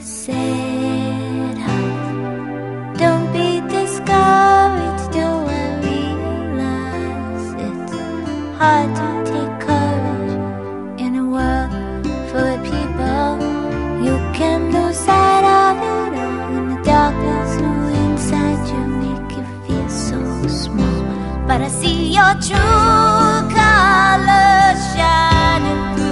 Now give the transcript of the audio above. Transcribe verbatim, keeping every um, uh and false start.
said, don't be discouraged, though I realize it's hard to take courage in a world full of people. You can lose sight of it all, and the darkness inside you make you feel so small. But I see your true colors shining through.